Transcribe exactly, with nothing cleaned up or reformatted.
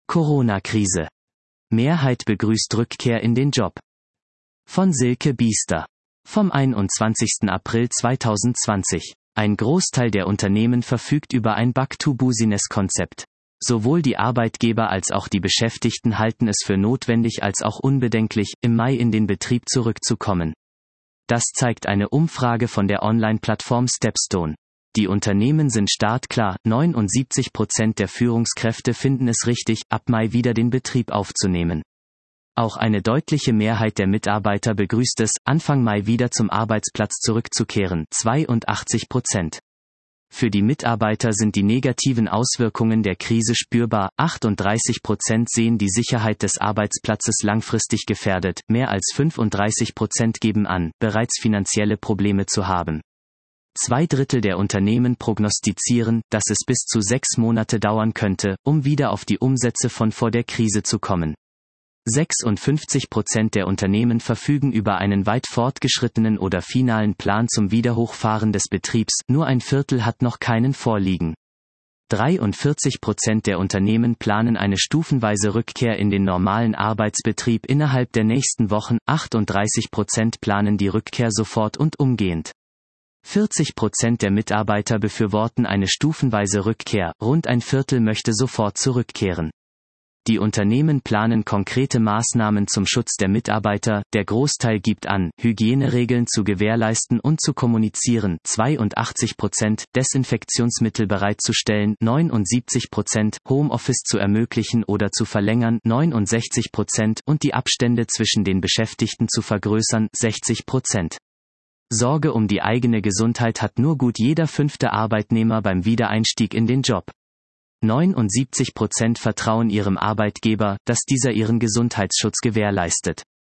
Corona-Krise. Mehrheit begrüßt Rückkehr in den Job. Von Silke Biester. Vom einundzwanzigsten April zweitausendzwanzig. Ein Großteil der Unternehmen verfügt über ein Back-to-Business-Konzept. Sowohl die Arbeitgeber als auch die Beschäftigten halten es für notwendig als auch unbedenklich, im Mai in den Betrieb zurückzukommen. Das zeigt eine Umfrage von der Online-Plattform Stepstone. Die Unternehmen sind startklar, neunundsiebzig Prozent der Führungskräfte finden es richtig, ab Mai wieder den Betrieb aufzunehmen. Auch eine deutliche Mehrheit der Mitarbeiter begrüßt es, Anfang Mai wieder zum Arbeitsplatz zurückzukehren, zweiundachtzig Prozent. Für die Mitarbeiter sind die negativen Auswirkungen der Krise spürbar, achtunddreißig Prozent sehen die Sicherheit des Arbeitsplatzes langfristig gefährdet, mehr als fünfunddreißig Prozent geben an, bereits finanzielle Probleme zu haben. Zwei Drittel der Unternehmen prognostizieren, dass es bis zu sechs Monate dauern könnte, um wieder auf die Umsätze von vor der Krise zu kommen. sechsundfünfzig Prozent der Unternehmen verfügen über einen weit fortgeschrittenen oder finalen Plan zum Wiederhochfahren des Betriebs, nur ein Viertel hat noch keinen vorliegen. dreiundvierzig Prozent der Unternehmen planen eine stufenweise Rückkehr in den normalen Arbeitsbetrieb innerhalb der nächsten Wochen, achtunddreißig Prozent planen die Rückkehr sofort und umgehend. vierzig Prozent der Mitarbeiter befürworten eine stufenweise Rückkehr, rund ein Viertel möchte sofort zurückkehren. Die Unternehmen planen konkrete Maßnahmen zum Schutz der Mitarbeiter, der Großteil gibt an, Hygieneregeln zu gewährleisten und zu kommunizieren, zweiundachtzig Prozent, Desinfektionsmittel bereitzustellen, neunundsiebzig Prozent, Homeoffice zu ermöglichen oder zu verlängern, neunundsechzig Prozent und die Abstände zwischen den Beschäftigten zu vergrößern, sechzig Prozent. Sorge um die eigene Gesundheit hat nur gut jeder fünfte Arbeitnehmer beim Wiedereinstieg in den Job. neunundsiebzig Prozent vertrauen ihrem Arbeitgeber, dass dieser ihren Gesundheitsschutz gewährleistet.